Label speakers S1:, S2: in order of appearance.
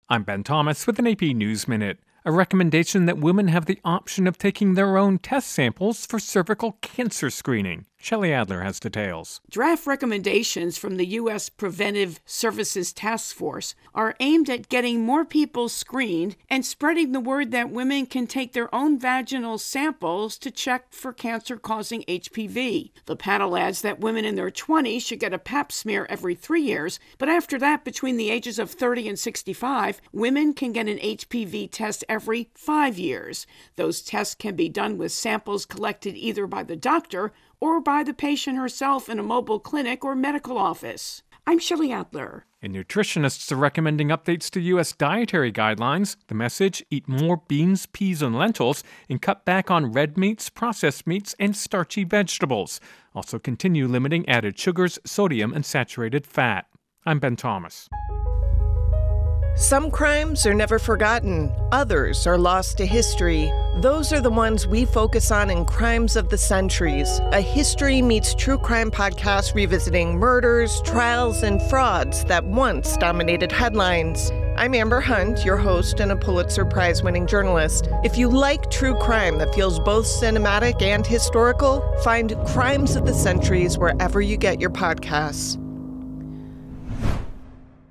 S1: I'm Ben Thomas with an AP News Minute. A recommendation that women have the option of taking their own test samples for cervical cancer screening. Shelley Adler has details.
S2: Draft recommendations from the U.S. Preventive Services Task Force are aimed at getting more people screened and spreading the word that women can take their own vaginal samples to check for cancer-causing HPV. The panel adds that women in their 20s should get a pap smear every 3 years, but after that, between the ages of 30 and 65, women can get an HPV test every 5 years. Those tests can be done with samples collected either by the doctor or by the patient herself in a mobile clinic or medical office. I'm Shelley Adler.
S1: And nutritionists are recommending updates to U.S. dietary guidelines. The message: eat more beans, peas, and lentils, and cut back on red meats, processed meats, and starchy vegetables. Also continue limiting added sugars, sodium, and saturated fat. I'm Ben Thomas.
S3: Some crimes are never forgotten. Others are lost to history. Those are the ones we focus on in Crimes of the Centuries, a history meets true crime podcast revisiting murders, trials, and frauds that once dominated headlines. I'm Amber Hunt, your host and a Pulitzer Prize-winning journalist. If you like true crime that feels both cinematic and historical, find Crimes of the Centuries wherever you get your podcasts.